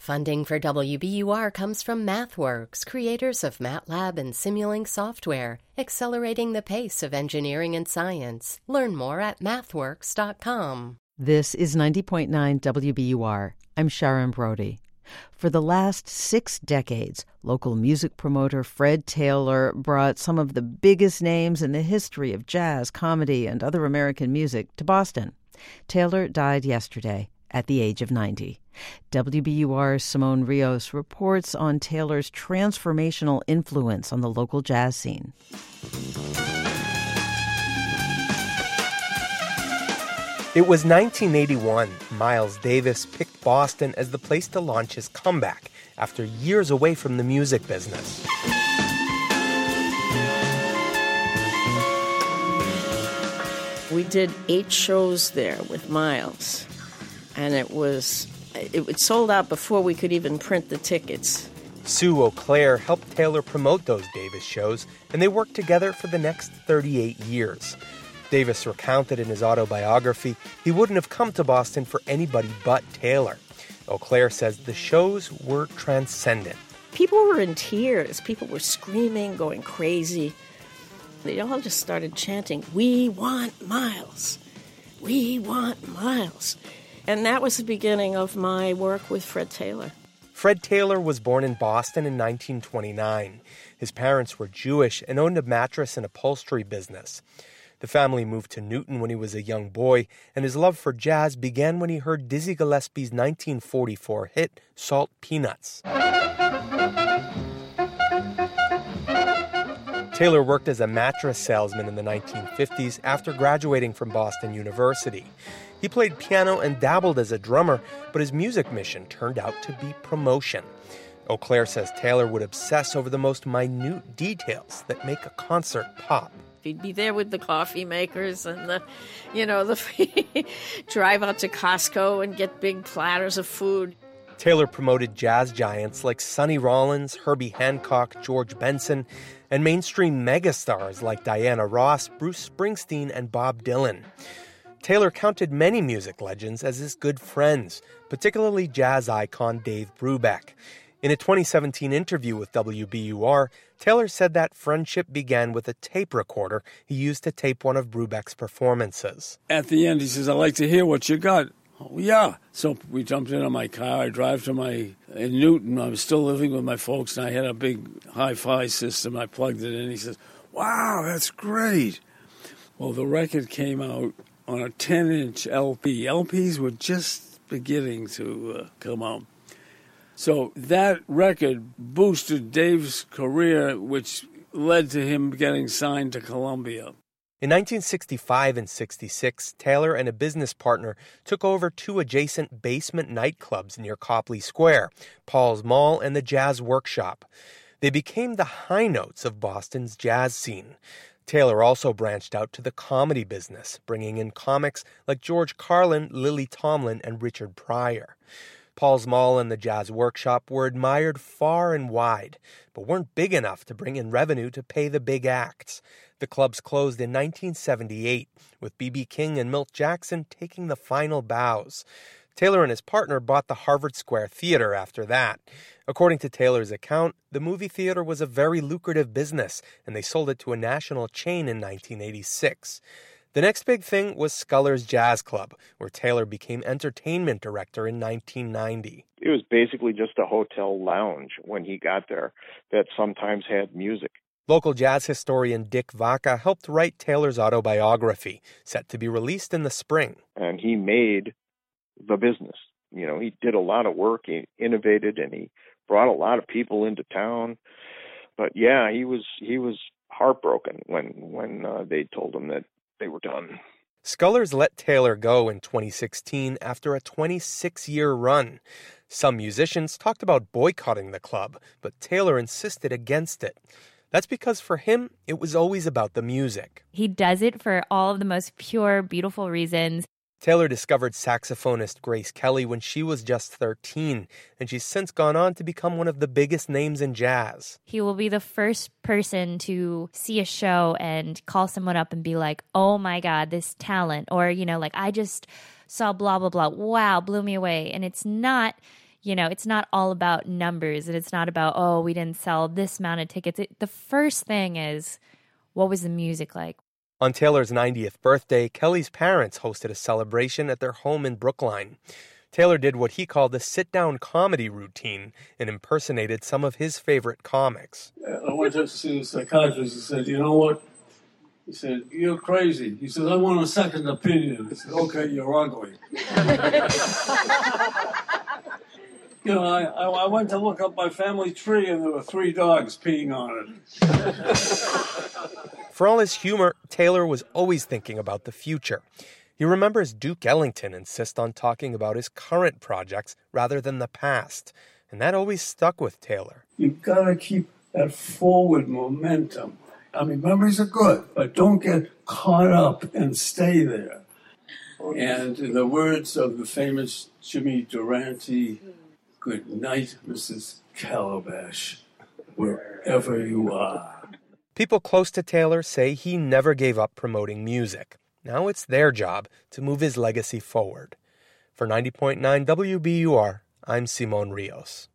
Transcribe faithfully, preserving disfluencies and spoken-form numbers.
Funding for W B U R comes from MathWorks, creators of MATLAB and Simulink software, accelerating the pace of engineering and science. Learn more at mathworks dot com. This is ninety point nine W B U R. I'm Sharon Brody. For the last six decades, local music promoter Fred Taylor brought some of the biggest names in the history of jazz, comedy, and other American music to Boston. Taylor died yesterday at the age of ninety. W B U R's Simone Rios reports on Taylor's transformational influence on the local jazz scene. It was nineteen eighty-one. Miles Davis picked Boston as the place to launch his comeback after years away from the music business. We did eight shows there with Miles, and it was it, it sold out before we could even print the tickets. Sue Auclair helped Taylor promote those Davis shows, and they worked together for the next thirty-eight years. Davis recounted in his autobiography he wouldn't have come to Boston for anybody but Taylor. Auclair says the shows were transcendent. People were in tears. People were screaming, going crazy. They all just started chanting, "We want Miles. We want Miles." And that was the beginning of my work with Fred Taylor. Fred Taylor was born in Boston in nineteen twenty-nine. His parents were Jewish and owned a mattress and upholstery business. The family moved to Newton when he was a young boy, and his love for jazz began when he heard Dizzy Gillespie's nineteen forty-four hit, Salt Peanuts. Taylor worked as a mattress salesman in the nineteen fifties after graduating from Boston University. He played piano and dabbled as a drummer, but his music mission turned out to be promotion. Auclair says Taylor would obsess over the most minute details that make a concert pop. He'd be there with the coffee makers and the, you know, the drive out to Costco and get big platters of food. Taylor promoted jazz giants like Sonny Rollins, Herbie Hancock, George Benson, and mainstream megastars like Diana Ross, Bruce Springsteen, and Bob Dylan. Taylor counted many music legends as his good friends, particularly jazz icon Dave Brubeck. In a twenty seventeen interview with W B U R, Taylor said that friendship began with a tape recorder he used to tape one of Brubeck's performances. At the end, he says, "I'd like to hear what you got." "Oh, yeah." So we jumped in on my car. I drive to my, in Newton, I was still living with my folks, and I had a big hi-fi system. I plugged it in. He says, "Wow, that's great." Well, the record came out on a ten-inch L P. L Ps were just beginning to uh, come out. So that record boosted Dave's career, which led to him getting signed to Columbia. In nineteen sixty-five and sixty-six, Taylor and a business partner took over two adjacent basement nightclubs near Copley Square, Paul's Mall and the Jazz Workshop. They became the high notes of Boston's jazz scene. Taylor also branched out to the comedy business, bringing in comics like George Carlin, Lily Tomlin, and Richard Pryor. Paul's Mall and the Jazz Workshop were admired far and wide, but weren't big enough to bring in revenue to pay the big acts. The clubs closed in nineteen seventy-eight, with B B King and Milt Jackson taking the final bows. Taylor and his partner bought the Harvard Square Theater after that. According to Taylor's account, the movie theater was a very lucrative business, and they sold it to a national chain in nineteen eighty-six. The next big thing was Sculler's Jazz Club, where Taylor became entertainment director in nineteen ninety. It was basically just a hotel lounge when he got there that sometimes had music. Local jazz historian Dick Vaca helped write Taylor's autobiography, set to be released in the spring. And he made the business. You know, he did a lot of work, he innovated, and he brought a lot of people into town. But yeah, he was he was heartbroken when, when uh, they told him that they were done. Scullers let Taylor go in twenty sixteen after a twenty-six-year run. Some musicians talked about boycotting the club, but Taylor insisted against it. That's because for him, it was always about the music. He does it for all of the most pure, beautiful reasons. Taylor discovered saxophonist Grace Kelly when she was just thirteen, and she's since gone on to become one of the biggest names in jazz. He will be the first person to see a show and call someone up and be like, "Oh my God, this talent," or, you know, like, "I just saw blah, blah, blah. Wow, blew me away." And it's not You know, it's not all about numbers, and it's not about, oh, we didn't sell this amount of tickets. It, the first thing is, what was the music like? On Taylor's ninetieth birthday, Kelly's parents hosted a celebration at their home in Brookline. Taylor did what he called the sit-down comedy routine and impersonated some of his favorite comics. I went to see the psychiatrist. He said, you know what? He said, you're crazy. He said, I want a second opinion. I said, okay, you're ugly. You know, I, I, I went to look up my family tree, and there were three dogs peeing on it. For all his humor, Taylor was always thinking about the future. He remembers Duke Ellington insist on talking about his current projects rather than the past, and that always stuck with Taylor. You've got to keep that forward momentum. I mean, memories are good, but don't get caught up and stay there. And in the words of the famous Jimmy Durante, good night, Missus Calabash, wherever you are. People close to Taylor say he never gave up promoting music. Now it's their job to move his legacy forward. For ninety point nine W B U R, I'm Simon Rios.